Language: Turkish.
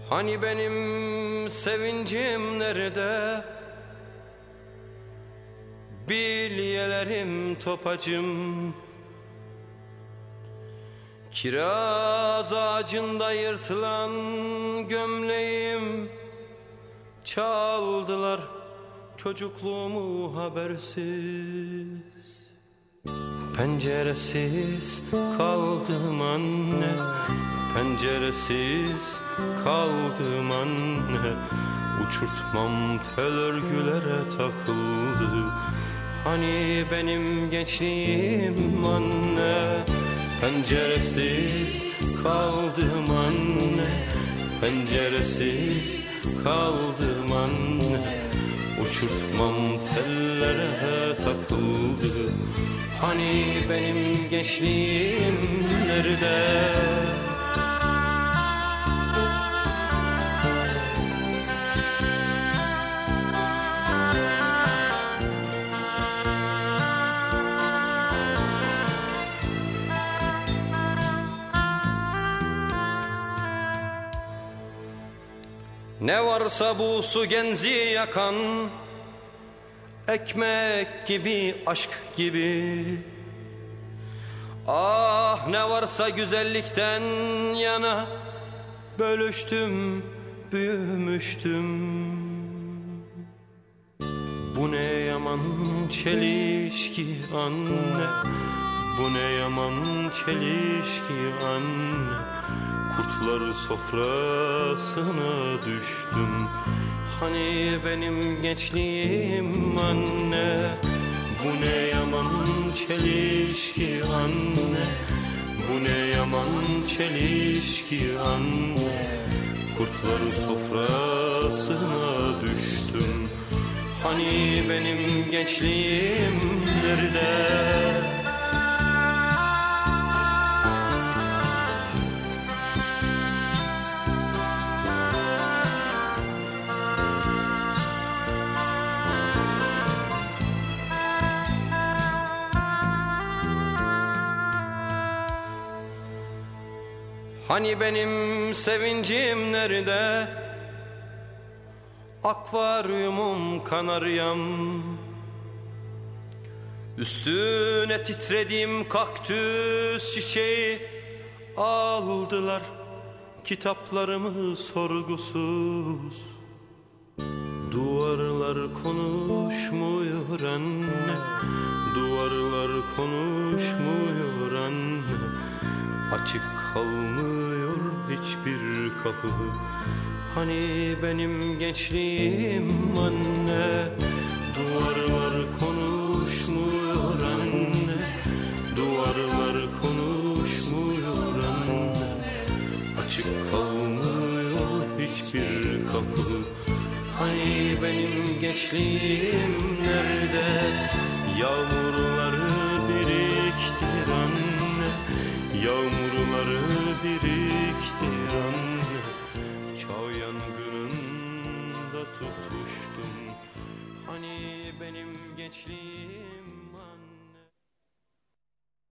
Hani benim sevincim nerede? Bilyelerim topacım. Kiraz ağacında yırtılan gömleğim. Çaldılar çocukluğumu habersiz. Penceresiz kaldım anne, penceresiz kaldım anne. Uçurtmam tel örgülere takıldı. Hani benim gençliğim anne. Penceresiz kaldım anne, penceresiz kaldım anne. Uçurtmam tellere takıldı. Hani benim gençliğim nerede? Ne varsa bu su genzi yakan, ekmek gibi, aşk gibi. Ah ne varsa güzellikten yana, bölüştüm, büyümüştüm. Bu ne yaman çelişki anne, bu ne yaman çelişki anne. Kurtlar sofrasına düştüm. Hani benim gençliğim anne. Bu ne yaman çelişki anne, bu ne yaman çelişki anne. Kurtlar sofrasına düştüm. Hani benim gençliğim nerede? Hani benim sevincim nerede? Akvaryumum kanaryam. Üstüne titrediğim kaktüs çiçeği. Aldılar kitaplarımı sorgusuz. Duvarlar konuşmuyor anne, duvarlar konuşmuyor anne. Açık kalmıyor hiçbir kapı. Hani benim gençliğim anne. Duvarlar konuşmuyor anne, duvarlar konuşmuyor anne. Açık kalmıyor hiçbir kapı. Hani benim gençliğim nerede? Yağmurları biriktir anne, yağmurları biriktir anne. Çağ yangınında tutuştum. Hani benim gençliğim